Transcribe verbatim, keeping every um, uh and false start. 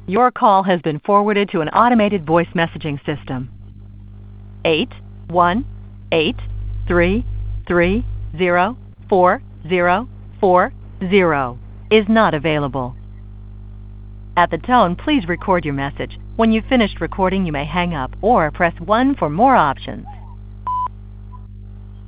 Your call has been forwarded to an automated voice messaging system. eight one eight three three zero four zero four zero is not available. At the tone, please record your message. When you've finished recording, you may hang up or press one for more options.